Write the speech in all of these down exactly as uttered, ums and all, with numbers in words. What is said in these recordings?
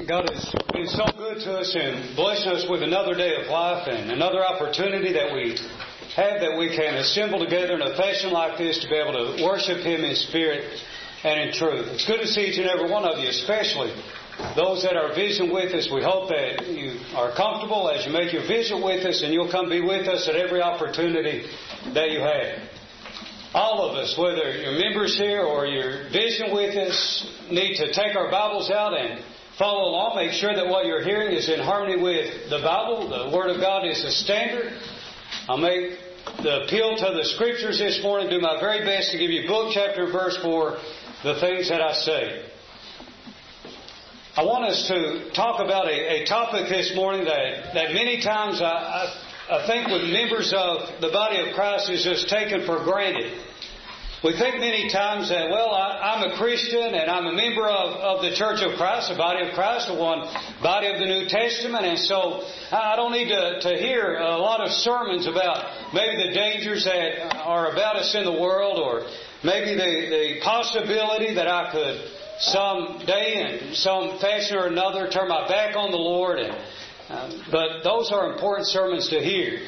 God has been so good to us and blessing us with another day of life and another opportunity that we have that we can assemble together in a fashion like this to be able to worship Him in spirit and in truth. It's good to see each and every one of you, especially those that are visiting with us. We hope that you are comfortable as you make your visit with us, and you'll come be with us at every opportunity that you have. All of us, whether you're members here or you're visiting with us, need to take our Bibles out and follow along. Make sure that what you're hearing is in harmony with the Bible. The Word of God is the standard. I'll make the appeal to the Scriptures this morning, do my very best to give you book, chapter, and verse for the things that I say. I want us to talk about a, a topic this morning that, that many times I, I, I think with members of the body of Christ is just taken for granted. We think many times that, well, I, I'm a Christian and I'm a member of, of the Church of Christ, the body of Christ, the one body of the New Testament, and so I don't need to, to hear a lot of sermons about maybe the dangers that are about us in the world, or maybe the, the possibility that I could someday in some fashion or another turn my back on the Lord. And, um, but those are important sermons to hear.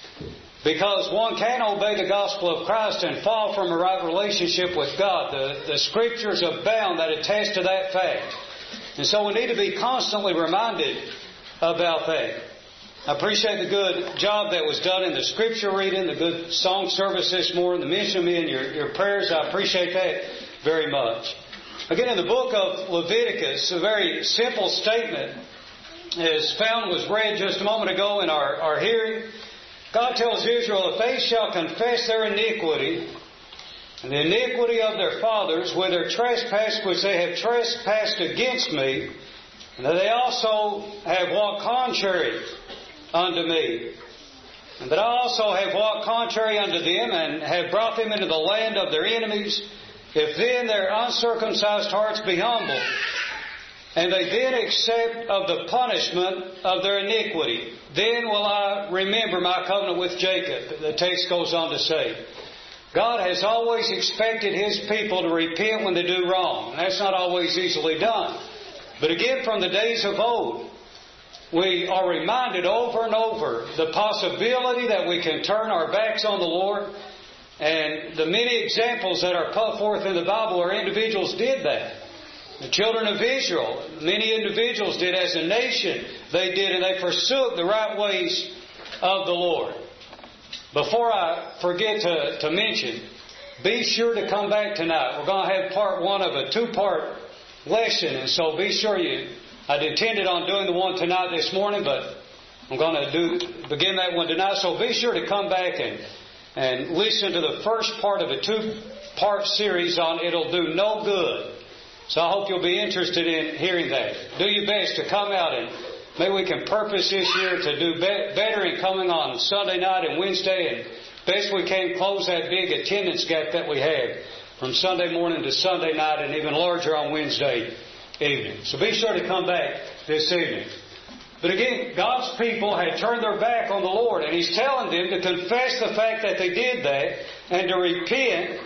Because one can obey the gospel of Christ and fall from a right relationship with God. The, the Scriptures abound that attest to that fact. And so we need to be constantly reminded about that. I appreciate the good job that was done in the Scripture reading, the good song service this morning, the mention of me in your, your prayers. I appreciate that very much. Again, in the book of Leviticus, a very simple statement is found, was read just a moment ago in our, our hearing. God tells Israel, if they shall confess their iniquity and the iniquity of their fathers with their trespass which they have trespassed against me, and that they also have walked contrary unto me, and that I also have walked contrary unto them, and have brought them into the land of their enemies, if then their uncircumcised hearts be humble, and they then accept of the punishment of their iniquity, then will I remember my covenant with Jacob. The text goes on to say, God has always expected His people to repent when they do wrong. That's not always easily done. But again, from the days of old, we are reminded over and over the possibility that we can turn our backs on the Lord. And the many examples that are put forth in the Bible where individuals did that. The children of Israel, many individuals did as a nation, they did, and they forsook the right ways of the Lord. Before I forget to, to mention, be sure to come back tonight. We're going to have part one of a two-part lesson, and so be sure you, I'd intended on doing the one tonight this morning, but I'm going to do begin that one tonight, so be sure to come back and, and listen to the first part of a two-part series on It'll Do No Good. So I hope you'll be interested in hearing that. Do your best to come out, and maybe we can purpose this year to do be- better in coming on Sunday night and Wednesday, and best we can close that big attendance gap that we have from Sunday morning to Sunday night, and even larger on Wednesday evening. So be sure to come back this evening. But again, God's people had turned their back on the Lord, and He's telling them to confess the fact that they did that and to repent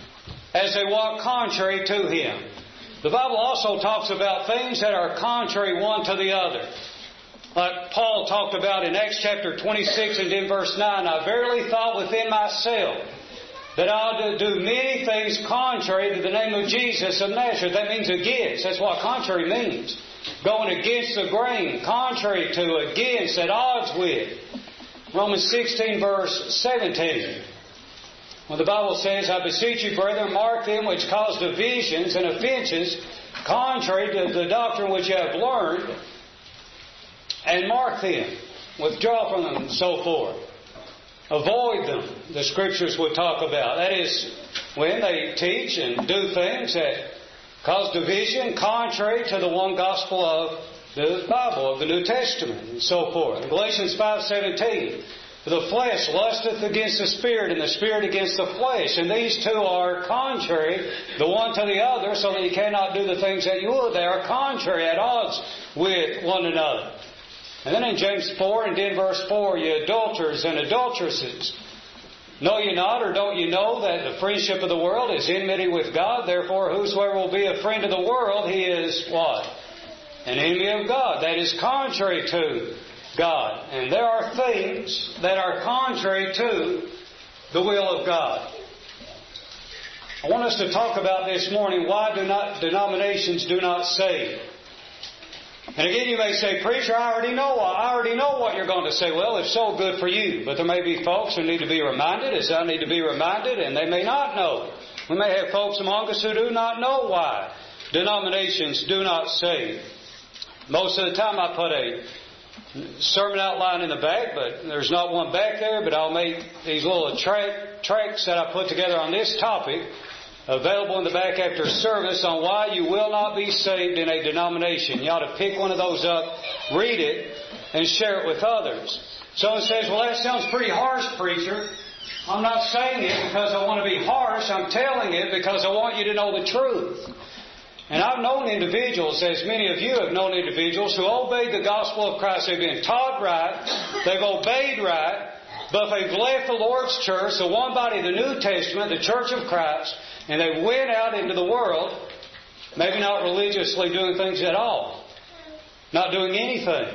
as they walk contrary to Him. The Bible also talks about things that are contrary one to the other. Like Paul talked about in Acts chapter twenty-six and in verse nine, I verily thought within myself that I ought to do many things contrary to the name of Jesus of Nazareth. That means against. That's what contrary means. Going against the grain, contrary to, against, at odds with. Romans sixteen verse seventeen. When the Bible says, I beseech you, brethren, mark them which cause divisions and offenses, contrary to the doctrine which you have learned, and mark them, withdraw from them, and so forth. Avoid them, the Scriptures would talk about. That is, when they teach and do things that cause division, contrary to the one gospel of the Bible, of the New Testament, and so forth. In Galatians five seventeen, the flesh lusteth against the Spirit, and the Spirit against the flesh. And these two are contrary, the one to the other, so that you cannot do the things that you would. They are contrary, at odds with one another. And then in James four and in verse four, ye adulterers and adulteresses, know ye not, or don't ye know, that the friendship of the world is enmity with God? Therefore, whosoever will be a friend of the world, he is what? an enemy of God. That is contrary to God. And there are things that are contrary to the will of God. I want us to talk about this morning why do not denominations do not save. And again, you may say, "Preacher, I already know. I already know what you're going to say." Well, if so, good for you. But there may be folks who need to be reminded, as I need to be reminded, and they may not know. We may have folks among us who do not know why denominations do not save. Most of the time, I put a sermon outline in the back, but there's not one back there. But I'll make these little track, tracks that I put together on this topic available in the back after service on why you will not be saved in a denomination. You ought to pick one of those up, read it, and share it with others. Someone says, "Well, that sounds pretty harsh, preacher." I'm not saying it because I want to be harsh. I'm telling it because I want you to know the truth. And I've known individuals, as many of you have known individuals, who obeyed the gospel of Christ. They've been taught right, they've obeyed right, but they've left the Lord's church, the one body of the New Testament, the Church of Christ, and they went out into the world, maybe not religiously doing things at all, not doing anything.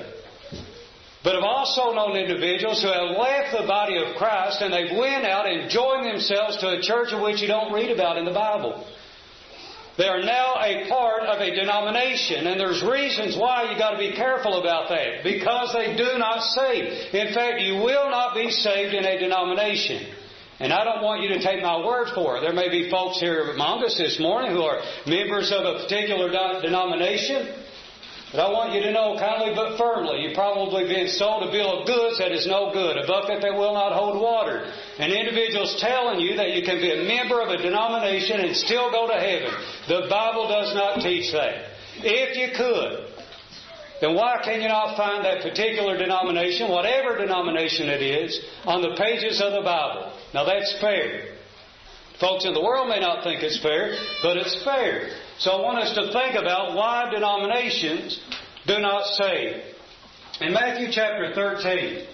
But I've also known individuals who have left the body of Christ and they've went out and joined themselves to a church of which you don't read about in the Bible. They are now a part of a denomination, and there's reasons why you got to be careful about that. Because they do not save. In fact, you will not be saved in a denomination. And I don't want you to take my word for it. There may be folks here among us this morning who are members of a particular denomination. But I want you to know kindly but firmly, you've probably been sold a bill of goods that is no good, a bucket that will not hold water. An individual's telling you that you can be a member of a denomination and still go to heaven. The Bible does not teach that. If you could, then why can you not find that particular denomination, whatever denomination it is, on the pages of the Bible? Now that's fair. Folks in the world may not think it's fair, but it's fair. So I want us to think about why denominations do not save. In Matthew chapter thirteen,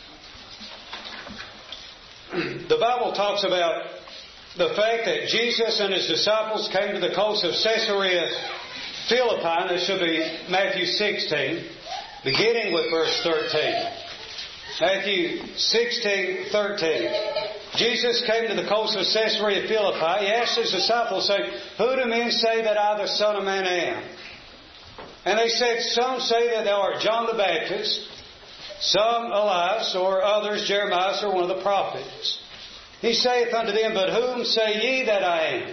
the Bible talks about the fact that Jesus and His disciples came to the coast of Caesarea Philippi, and this should be Matthew sixteen, beginning with verse thirteen. Matthew sixteen, thirteen. Jesus came to the coast of Caesarea Philippi. He asked His disciples, saying, "Who do men say that I, the Son of Man, am?" And they said, "Some say that thou art John the Baptist, some Elias, or others Jeremiah, or one of the prophets." He saith unto them, "But whom say ye that I am?"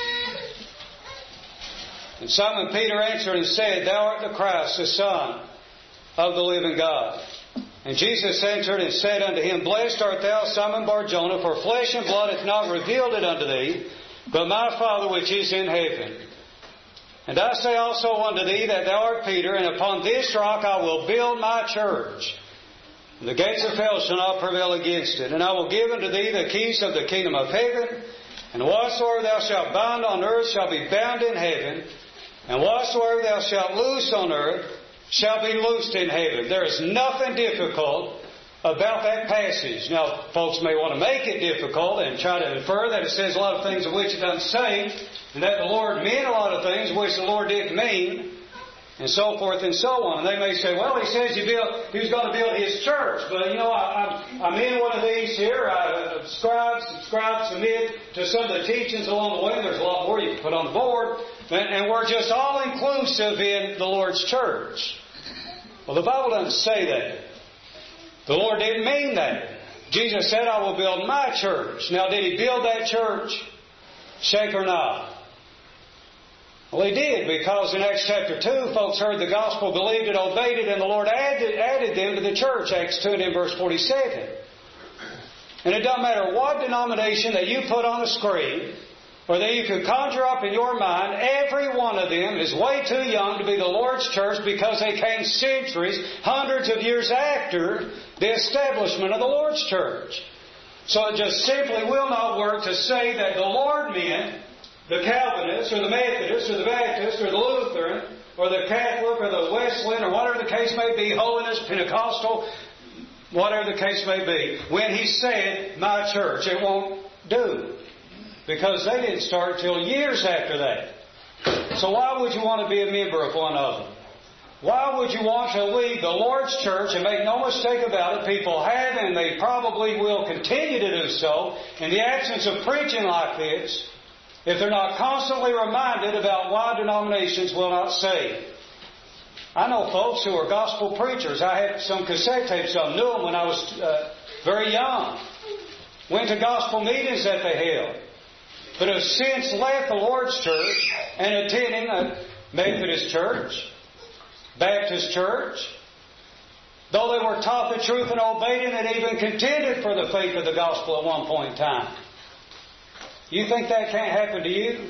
And Simon Peter answered and said, "Thou art the Christ, the Son of the living God." And Jesus answered and said unto him, "Blessed art thou, Simon Bar-Jonah, for flesh and blood hath not revealed it unto thee, but my Father which is in heaven. And I say also unto thee that thou art Peter, and upon this rock I will build my church. And the gates of hell shall not prevail against it. And I will give unto thee the keys of the kingdom of heaven. And whatsoever thou shalt bind on earth shall be bound in heaven. And whatsoever thou shalt loose on earth shall be loosed in heaven." There is nothing difficult about that passage. Now, folks may want to make it difficult and try to infer that it says a lot of things of which it doesn't say, and that the Lord meant a lot of things which the Lord didn't mean, and so forth and so on. And they may say, "Well, He says He, built, he was going to build His church, but you know, I, I'm, I'm in one of these here. I subscribe, subscribe, submit to some of the teachings along the way. There's a lot more you can put on the board, and, and we're just all inclusive in the Lord's church." Well, the Bible doesn't say that. The Lord didn't mean that. Jesus said, "I will build my church." Now, did He build that church? Shake or not? Well, He did, because in Acts chapter two, folks heard the gospel, believed it, obeyed it, and the Lord added, added them to the church. Acts two and in verse forty-seven. And it doesn't matter what denomination that you put on the screen, or that you could conjure up in your mind, every one of them is way too young to be the Lord's church, because they came centuries, hundreds of years after the establishment of the Lord's church. So it just simply will not work to say that the Lord meant the Calvinists, or the Methodists, or the Baptists, or the Lutheran, or the Catholic, or the Wesleyan, or whatever the case may be, Holiness, Pentecostal, whatever the case may be, when He said, "my church." It won't do. Because they didn't start till years after that. So why would you want to be a member of one of them? Why would you want to leave the Lord's church? And make no mistake about it, people have and they probably will continue to do so in the absence of preaching like this, if they're not constantly reminded about why denominations will not save. I know folks who are gospel preachers. I had some cassette tapes of them. Knew them when I was uh, very young. Went to gospel meetings that they held. But have since left the Lord's church and attending a Methodist church, Baptist church, though they were taught the truth and obeyed it and even contended for the faith of the gospel at one point in time. You think that can't happen to you?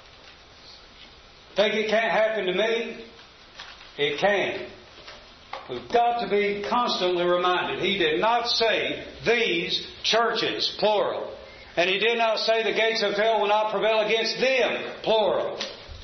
Think it can't happen to me? It can. We've got to be constantly reminded. He did not say these churches, plural. And He did not say the gates of hell will not prevail against them, plural.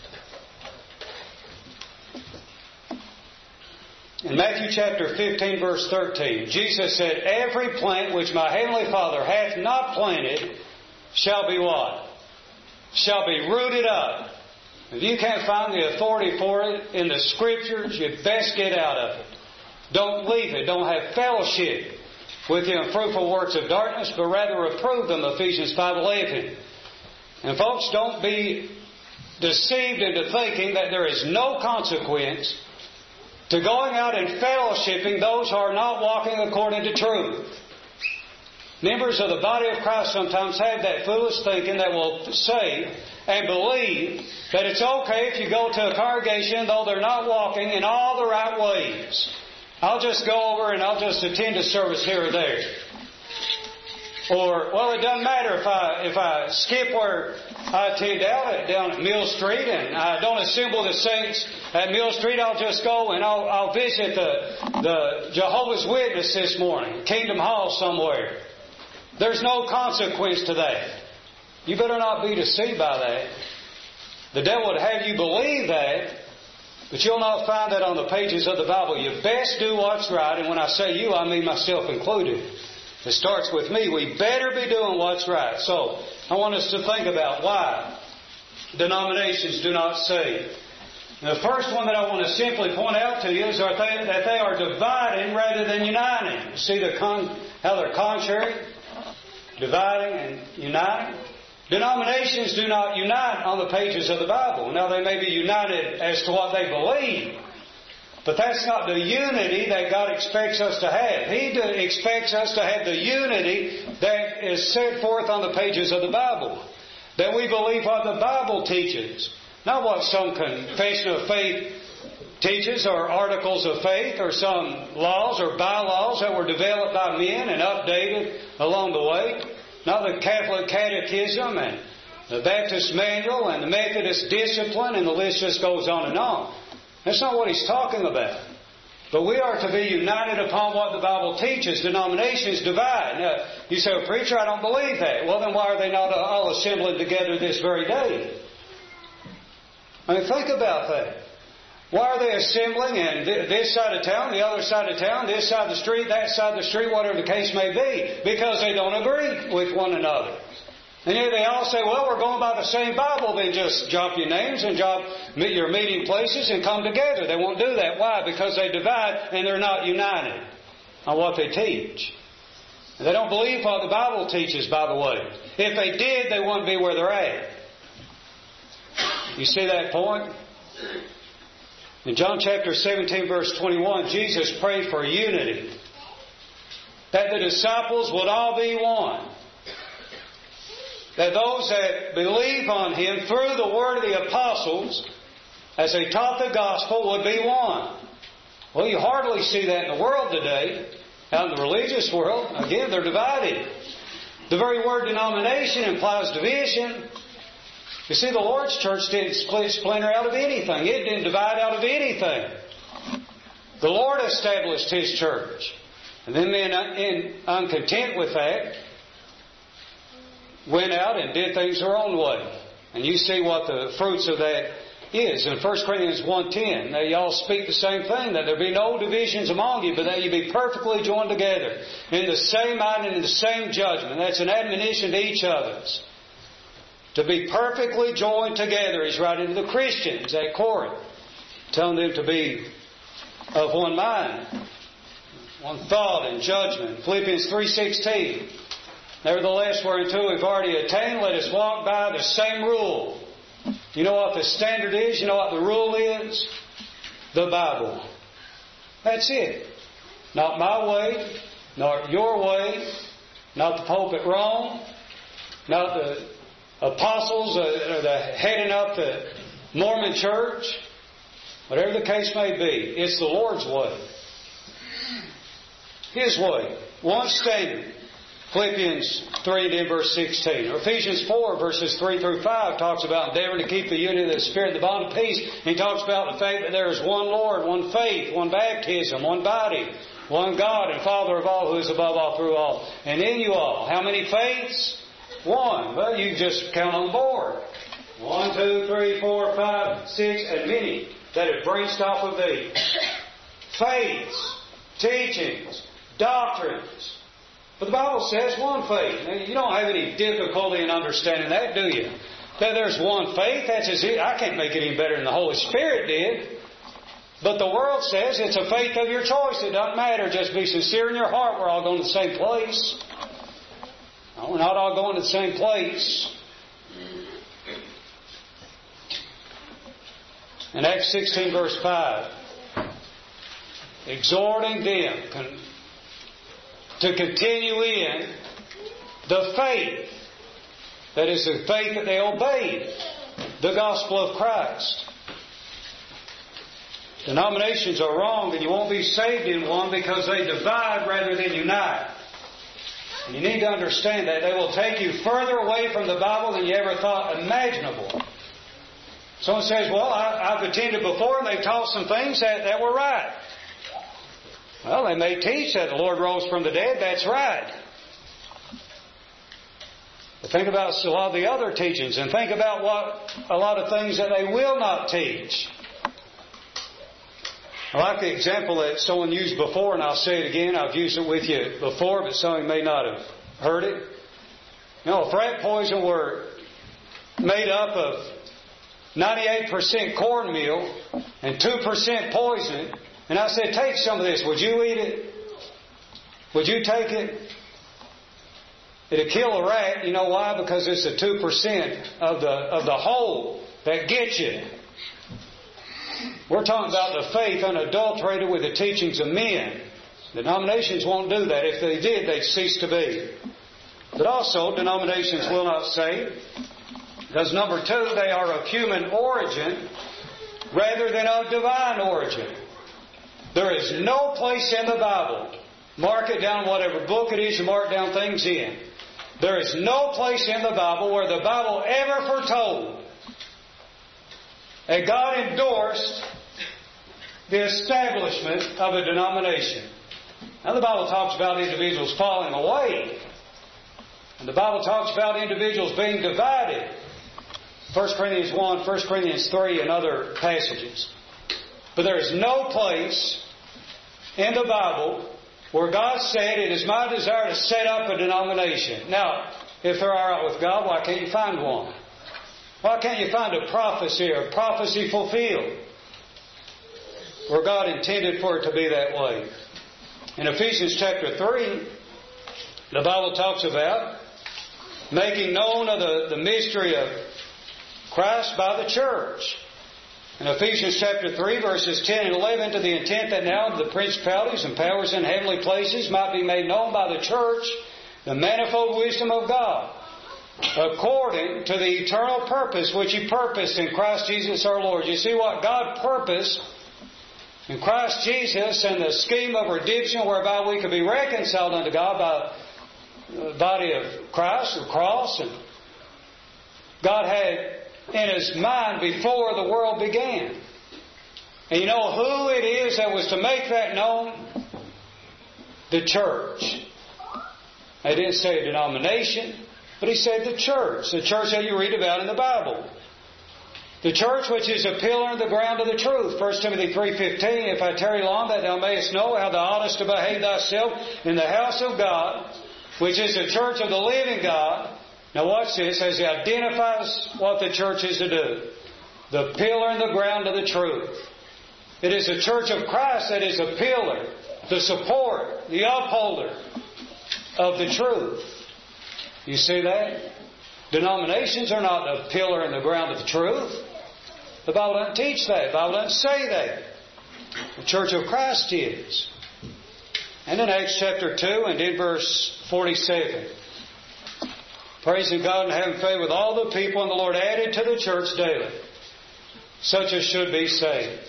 In Matthew chapter fifteen, verse thirteen, Jesus said, every plant which my heavenly Father hath not planted shall be what? Shall be rooted up. If you can't find the authority for it in the Scriptures, you'd best get out of it. Don't leave it. Don't have fellowship with the unfruitful works of darkness, but rather reprove them, Ephesians five eleven. And folks, don't be deceived into thinking that there is no consequence to going out and fellowshipping those who are not walking according to truth. Members of the body of Christ sometimes have that foolish thinking that will say and believe that it's okay if you go to a congregation though they're not walking in all the right ways. I'll just go over and I'll just attend a service here or there. Or, well, it doesn't matter if I if I skip where I attend down at, down at Mill Street and I don't assemble the saints at Mill Street. I'll just go and I'll, I'll visit the, the Jehovah's Witness this morning, Kingdom Hall somewhere. There's no consequence to that. You better not be deceived by that. The devil would have you believe that, but you'll not find that on the pages of the Bible. You best do what's right, and when I say you, I mean myself included. It starts with me. We better be doing what's right. So, I want us to think about why denominations do not save. And the first one that I want to simply point out to you is that they, that they are dividing rather than uniting. See the con, how they're contrary? Dividing and uniting. Denominations do not unite on the pages of the Bible. Now, they may be united as to what they believe, but that's not the unity that God expects us to have. He expects us to have the unity that is set forth on the pages of the Bible. That we believe what the Bible teaches, not what some confession of faith teaches or articles of faith or some laws or bylaws that were developed by men and updated along the way. Not the Catholic Catechism and the Baptist Manual and the Methodist Discipline, and the list just goes on and on. That's not what he's talking about. But we are to be united upon what the Bible teaches. Denominations divide. Now, you say, well, preacher, I don't believe that. Well, then why are they not all assembling together this very day? I mean, think about that. Why are they assembling in this side of town, the other side of town, this side of the street, that side of the street, whatever the case may be? Because they don't agree with one another. And yet they all say, well, we're going by the same Bible. Then just drop your names and drop your meeting places and come together. They won't do that. Why? Because they divide and they're not united on what they teach. And they don't believe what the Bible teaches, by the way. If they did, they wouldn't be where they're at. You see that point? In John chapter seventeen, verse twenty-one, Jesus prayed for unity. That the disciples would all be one. That those that believe on Him through the word of the apostles, as they taught the gospel, would be one. Well, you hardly see that in the world today. Out in the religious world, again, they're divided. The very word denomination implies division. You see, the Lord's church didn't split, splinter out of anything. It didn't divide out of anything. The Lord established His church. And then men, in, uncontent with that, went out and did things their own way. And you see what the fruits of that is. In First Corinthians one ten, they all speak the same thing, that there be no divisions among you, but that you be perfectly joined together in the same mind and in the same judgment. That's an admonition to each of us. To be perfectly joined together. He's writing to the Christians at Corinth, telling them to be of one mind, one thought and judgment. Philippians three sixteen. Nevertheless, whereunto we've already attained, let us walk by the same rule. You know what the standard is? You know what the rule is? The Bible. That's it. Not my way, not your way, not the Pope at Rome, not the apostles or the heading up the Mormon church. Whatever the case may be, it's the Lord's way. His way. One standard. Philippians three and then verse sixteen. Or Ephesians four verses three through five talks about endeavoring to keep the unity of the Spirit, the bond of peace. He talks about the fact that there is one Lord, one faith, one baptism, one body, one God and Father of all, who is above all, through all, and in you all. How many faiths? One. Well, you just count on the board. One, two, three, four, five, six, and many that have branched off of thee. Faiths, teachings, doctrines. But the Bible says one faith. Now, you don't have any difficulty in understanding that, do you? That there's one faith. That's as it, I can't make it any better than the Holy Spirit did. But the world says it's a faith of your choice. It doesn't matter. Just be sincere in your heart. We're all going to the same place. No, we're not all going to the same place. In Acts sixteen verse five, exhorting them to continue in the faith. That is the faith that they obeyed. The gospel of Christ. Denominations are wrong, and you won't be saved in one because they divide rather than unite. And you need to understand that. They will take you further away from the Bible than you ever thought imaginable. Someone says, well, I, I've attended before and they taught some things that, that were right. Well, they may teach that the Lord rose from the dead. That's right. But think about a lot of the other teachings and think about what a lot of things that they will not teach. I like the example that someone used before, and I'll say it again. I've used it with you before, but some of you may not have heard it. You know, if rat poison were made up of ninety-eight percent cornmeal and two percent poison, and I said, take some of this, would you eat it? Would you take it? It'd kill a rat. You know why? Because it's the two percent of the, of the whole that gets you. We're talking about the faith unadulterated with the teachings of men. Denominations won't do that. If they did, they'd cease to be. But also, denominations will not save. Because number two, they are of human origin rather than of divine origin. There is no place in the Bible, mark it down whatever book it is you mark down things in, there is no place in the Bible where the Bible ever foretold that God endorsed the establishment of a denomination. Now the Bible talks about individuals falling away. And the Bible talks about individuals being divided. First Corinthians one, First Corinthians three, and other passages. But there is no place in the Bible where God said, it is my desire to set up a denomination. Now, if they're all right with God, why can't you find one? Why can't you find a prophecy or a prophecy fulfilled where God intended for it to be that way? In Ephesians chapter three, the Bible talks about making known of the, the mystery of Christ by the church. In Ephesians chapter three, verses ten and eleven, to the intent that now the principalities and powers in heavenly places might be made known by the church, the manifold wisdom of God, according to the eternal purpose which He purposed in Christ Jesus our Lord. You see what God purposed in Christ Jesus and the scheme of redemption whereby we could be reconciled unto God by the body of Christ, the cross. And God had in His mind before the world began. And you know who it is that was to make that known? The church. He didn't say a denomination, but He said the church. The church that you read about in the Bible. The church which is a pillar and the ground of the truth. First Timothy three fifteen, if I tarry long that thou mayest know how thou oughtest to behave thyself in the house of God, which is the church of the living God. Now watch this, as He identifies what the church is to do. The pillar and the ground of the truth. It is the church of Christ that is a pillar, the support, the upholder of the truth. You see that? Denominations are not a pillar in the ground of the truth. The Bible doesn't teach that. The Bible doesn't say that. The church of Christ is. And in Acts chapter two and in verse forty-seven, praising God and having favor with all the people, and the Lord added to the church daily such as should be saved.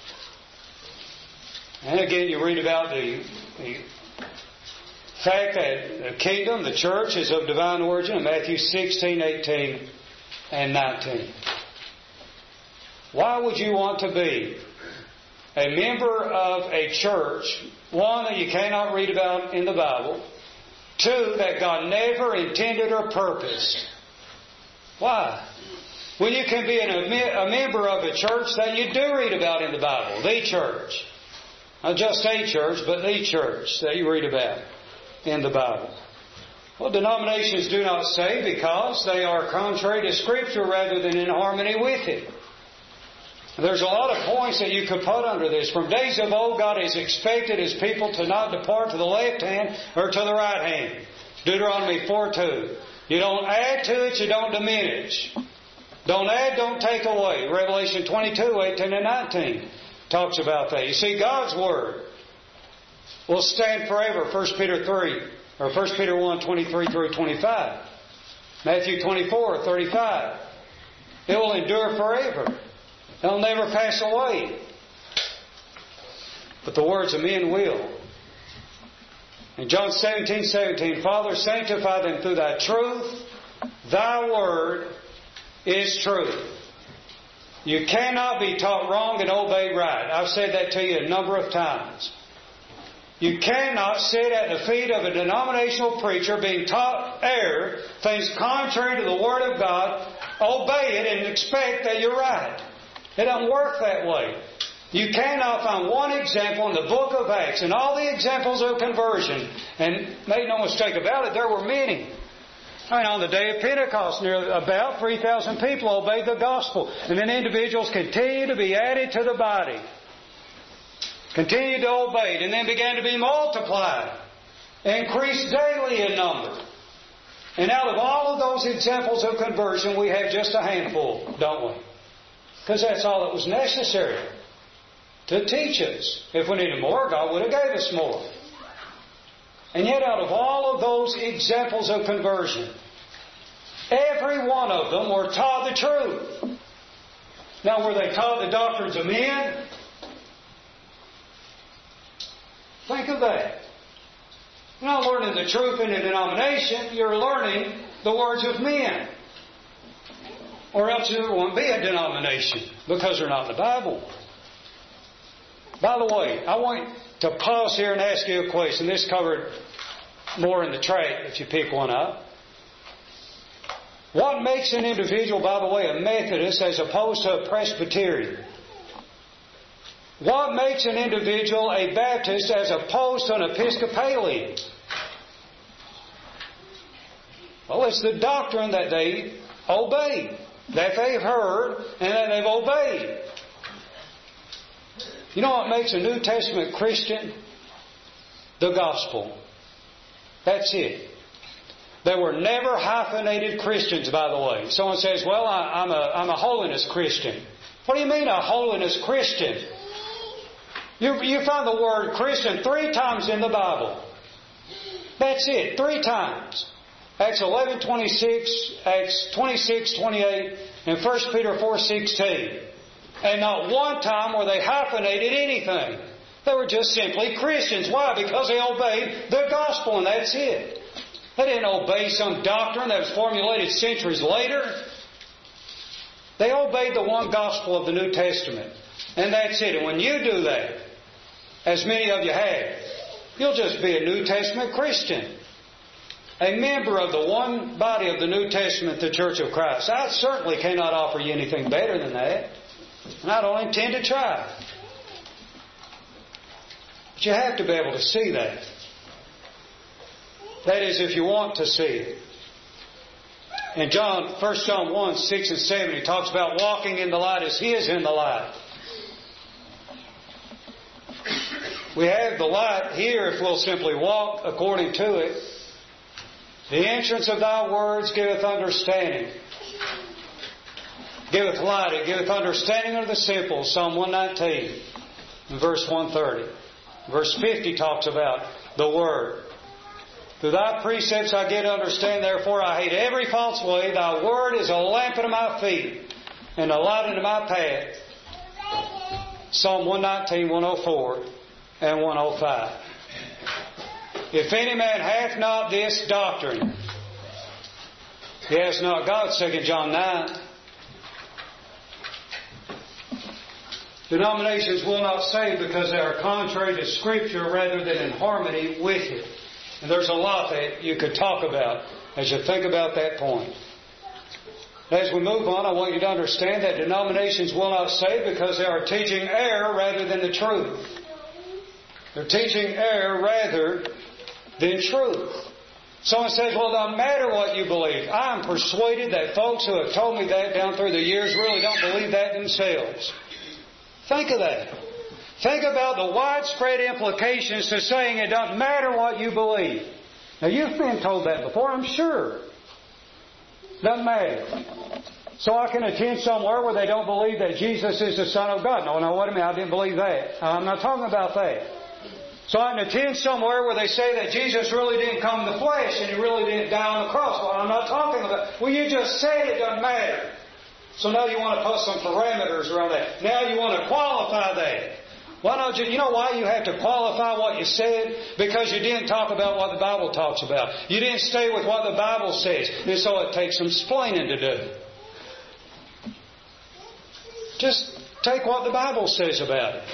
And again, you read about the, the fact that the kingdom, the church, is of divine origin in Matthew sixteen, eighteen, and nineteen. Why would you want to be a member of a church, one, that you cannot read about in the Bible, two, that God never intended or purposed? Why? When you can be an, a member of a church that you do read about in the Bible, the church. Not just a church, but the church that you read about in the Bible. Well, denominations do not say because they are contrary to Scripture rather than in harmony with it. There's a lot of points that you could put under this. From days of old, God has expected His people to not depart to the left hand or to the right hand. Deuteronomy four two. You don't add to it, you don't diminish. Don't add, don't take away. Revelation twenty-two, eighteen and nineteen talks about that. You see, God's Word will stand forever. First Peter three, or First Peter one, twenty-three through twenty-five. Matthew twenty-four, thirty-five. It will endure forever. It'll never pass away. But the words of men will. In John seventeen, seventeen, Father, sanctify them through Thy truth. Thy Word is truth. You cannot be taught wrong and obeyed right. I've said that to you a number of times. You cannot sit at the feet of a denominational preacher being taught error, things contrary to the Word of God, obey it and expect that you're right. It doesn't work that way. You cannot find one example in the book of Acts and all the examples of conversion. And make no mistake about it, there were many. I mean, on the day of Pentecost, near about three thousand people obeyed the gospel. And then individuals continued to be added to the body. Continued to obey it, and then began to be multiplied. Increased daily in number. And out of all of those examples of conversion, we have just a handful, don't we? Because that's all that was necessary to teach us. If we needed more, God would have gave us more. And yet out of all of those examples of conversion, every one of them were taught the truth. Now, were they taught the doctrines of men? Think of that. You're not learning the truth in a denomination. You're learning the words of men. Or else there won't be a denomination because they're not in the Bible. By the way, I want to pause here and ask you a question. This covered more in the tract if you pick one up. What makes an individual, by the way, a Methodist as opposed to a Presbyterian? What makes an individual a Baptist as opposed to an Episcopalian? Well, it's the doctrine that they obey, that they've heard, and that they've obeyed. You know what makes a New Testament Christian? The gospel. That's it. There were never hyphenated Christians, by the way. Someone says, well, I, I'm, a, I'm a holiness Christian. What do you mean, a holiness Christian? You, you find the word Christian three times in the Bible. That's it, three times. Acts eleven twenty-six, Acts twenty-six twenty-eight, and First Peter four sixteen. And not one time were they hyphenated anything. They were just simply Christians. Why? Because they obeyed the gospel, and that's it. They didn't obey some doctrine that was formulated centuries later. They obeyed the one gospel of the New Testament. And that's it. And when you do that, as many of you have, you'll just be a New Testament Christian. A member of the one body of the New Testament, the Church of Christ. I certainly cannot offer you anything better than that. And I don't intend to try. But you have to be able to see that. That is, if you want to see it. In John, First John one, six and seven, he talks about walking in the light as He is in the light. We have the light here if we'll simply walk according to it. The entrance of Thy words giveth understanding. Giveth light, it giveth understanding of the simple. Psalm one nineteen, verse one thirty. Verse fifty talks about the Word. Through Thy precepts I get understanding, therefore I hate every false way. Thy Word is a lamp unto my feet and a light unto my path. Psalm one nineteen, one oh four and one oh five. If any man hath not this doctrine, he has not God, Second John nine. Denominations will not save because they are contrary to Scripture rather than in harmony with it. And there's a lot that you could talk about as you think about that point. As we move on, I want you to understand that denominations will not save because they are teaching error rather than the truth. They're teaching error rather than truth. Someone says, well, it doesn't matter what you believe. I am persuaded that folks who have told me that down through the years really don't believe that themselves. Think of that. Think about the widespread implications to saying it doesn't matter what you believe. Now, you've been told that before, I'm sure. Doesn't matter. So I can attend somewhere where they don't believe that Jesus is the Son of God. No, no, wait a minute, I didn't believe that. I'm not talking about that. So I can attend somewhere where they say that Jesus really didn't come in the flesh and He really didn't die on the cross. Well, I'm not talking about... Well, you just said it doesn't matter. So now you want to put some parameters around that. Now you want to qualify that. Why don't you... You know why you have to qualify what you said? Because you didn't talk about what the Bible talks about. You didn't stay with what the Bible says. And so it takes some explaining to do. Just take what the Bible says about it.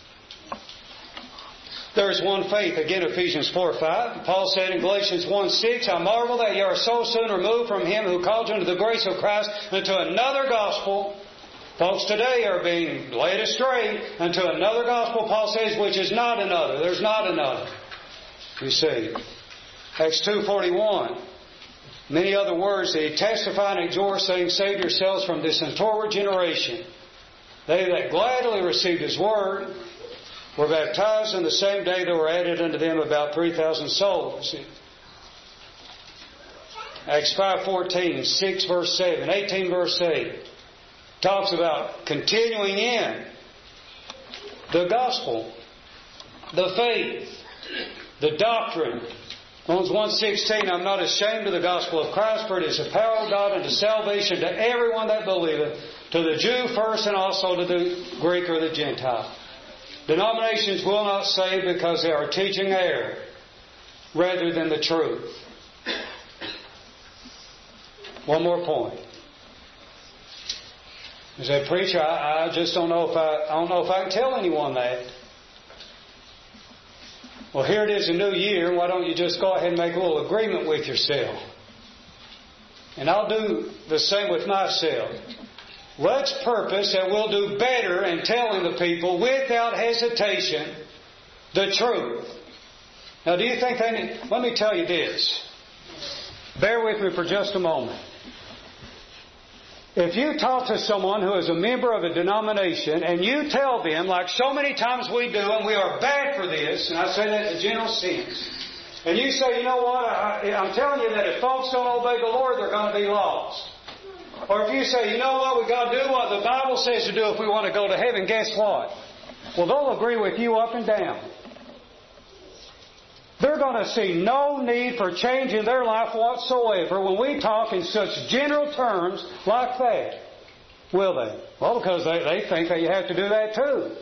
There is one faith. Again, Ephesians four five. Paul said in Galatians one six, I marvel that you are so soon removed from Him who called you into the grace of Christ unto another gospel. Folks today are being led astray unto another gospel, Paul says, which is not another. There's not another. You see. Acts two forty-one. Many other words that He testified and exhort, saying, save yourselves from this untoward generation. They that gladly received His word were baptized, and the same day there were added unto them about three thousand souls. Acts five fourteen, six verse seven, eighteen verse eight talks about continuing in the gospel, the faith, the doctrine. Romans one sixteen, I'm not ashamed of the gospel of Christ, for it is the power of God unto salvation to everyone that believeth, to the Jew first and also to the Greek or the Gentile. Denominations will not save because they are teaching error rather than the truth. One more point. You say, preacher, I, I just don't know if I, I don't know if I can tell anyone that. Well, here it is, a new year. Why don't you just go ahead and make a little agreement with yourself? And I'll do the same with myself. Let's purpose that we'll do better in telling the people without hesitation the truth. Now, do you think they need... Let me tell you this. Bear with me for just a moment. If you talk to someone who is a member of a denomination and you tell them, like so many times we do, and we are bad for this, and I say that in a general sense, and you say, you know what, I, I'm telling you that if folks don't obey the Lord, they're going to be lost. Or if you say, you know what, we've got to do what the Bible says to do if we want to go to heaven, guess what? Well, they'll agree with you up and down. They're going to see no need for change in their life whatsoever when we talk in such general terms like that. Will they? Well, because they, they think that you have to do that too.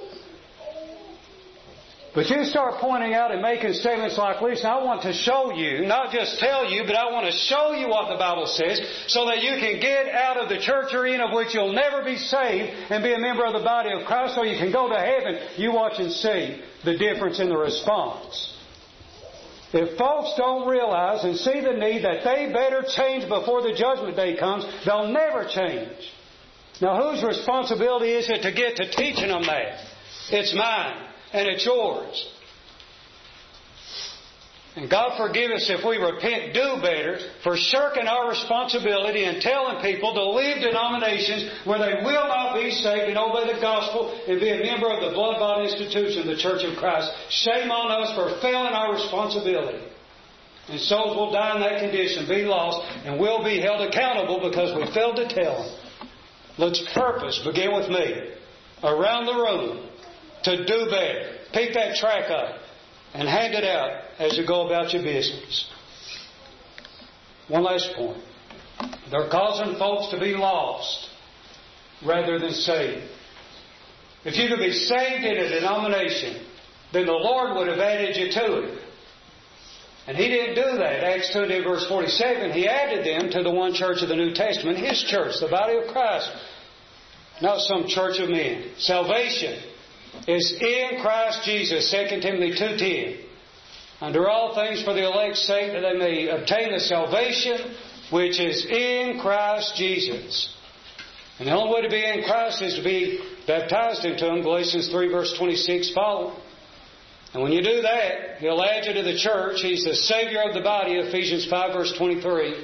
But you start pointing out and making statements like, listen, I want to show you, not just tell you, but I want to show you what the Bible says so that you can get out of the church arena of which you'll never be saved and be a member of the body of Christ so you can go to heaven. You watch and see the difference in the response. If folks don't realize and see the need that they better change before the judgment day comes, they'll never change. Now, whose responsibility is it to get to teaching them that? It's mine. And it's yours. And God forgive us if we repent, do better for shirking our responsibility and telling people to leave denominations where they will not be saved and obey the gospel and be a member of the blood-bought institution, the Church of Christ. Shame on us for failing our responsibility. And souls will die in that condition, be lost, and will be held accountable because we failed to tell them. Let's purpose, begin with me, around the room, to do better. Pick that track up and hand it out as you go about your business. One last point. They're causing folks to be lost rather than saved. If you could be saved in a denomination, then the Lord would have added you to it. And He didn't do that. Acts two verse forty-seven, He added them to the one church of the New Testament, His church, the body of Christ. Not some church of men. Salvation is in Christ Jesus, Second Timothy two ten. Under all things for the elect's sake, that they may obtain the salvation which is in Christ Jesus. And the only way to be in Christ is to be baptized into Him, Galatians three verse twenty-six follow. And when you do that, He'll add you to the church. He's the Savior of the body, Ephesians five verse twenty-three.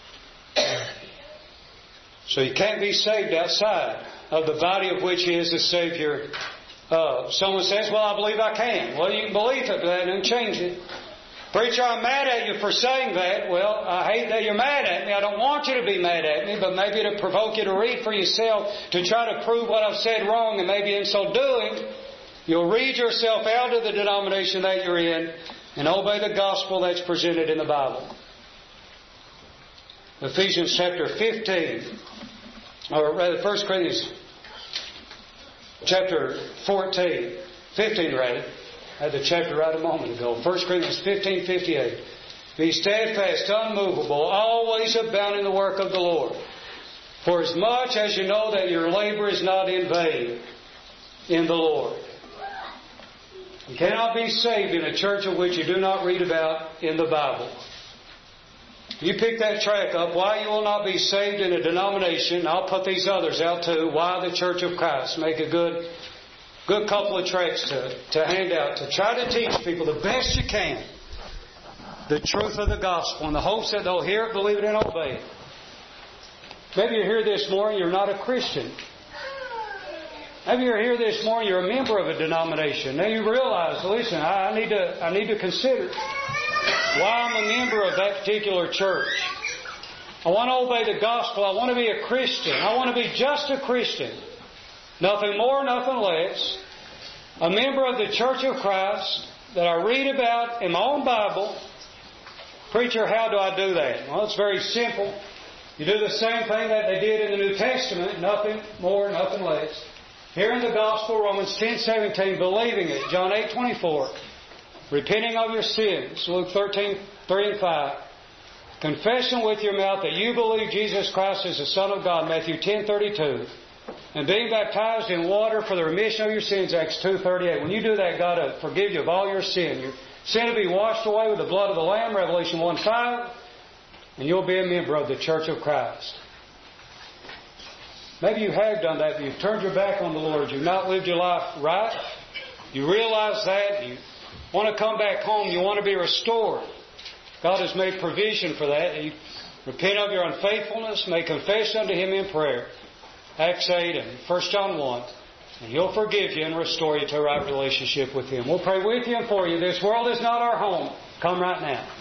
So you can't be saved outside of the body of which He is the Savior of. Someone says, well, I believe I can. Well, you can believe it, but that doesn't change it. Preacher, I'm mad at you for saying that. Well, I hate that you're mad at me. I don't want you to be mad at me, but maybe to provoke you to read for yourself, to try to prove what I've said wrong, and maybe in so doing, you'll read yourself out of the denomination that you're in and obey the gospel that's presented in the Bible. Ephesians chapter fifteen, or rather First Corinthians chapter fourteen, fifteen rather. I had the chapter right a moment ago. First Corinthians fifteen fifty-eight. Be steadfast, unmovable, always abounding in the work of the Lord. For as much as you know that your labor is not in vain in the Lord. You cannot be saved in a church of which you do not read about in the Bible. You pick that track up, why you will not be saved in a denomination. I'll put these others out too. Why the Church of Christ. Make a good good couple of tracks to, to hand out, to try to teach people the best you can the truth of the gospel in the hopes that they'll hear it, believe it, and obey it. Maybe you're here this morning, you're not a Christian. Maybe you're here this morning, you're a member of a denomination. Now you realize, listen, I need to I need to consider why I'm a member of that particular church. I want to obey the gospel. I want to be a Christian. I want to be just a Christian. Nothing more, nothing less. A member of the Church of Christ that I read about in my own Bible. Preacher, how do I do that? Well, it's very simple. You do the same thing that they did in the New Testament. Nothing more, nothing less. Hearing the gospel, Romans ten seventeen, believing it, John eight twenty-four. Repenting of your sins, Luke thirteen three and five. Confession with your mouth that you believe Jesus Christ is the Son of God, Matthew ten thirty-two. And being baptized in water for the remission of your sins, Acts two thirty-eight. When you do that, God will forgive you of all your sin. Your sin will be washed away with the blood of the Lamb, Revelation one five. And you'll be a member of the Church of Christ. Maybe you have done that, but you've turned your back on the Lord. You've not lived your life right. You realize that. You want to come back home. You want to be restored. God has made provision for that. You repent of your unfaithfulness. Make confession unto Him in prayer. Acts eight and First John one. And He'll forgive you and restore you to a right relationship with Him. We'll pray with you and for you. This world is not our home. Come right now.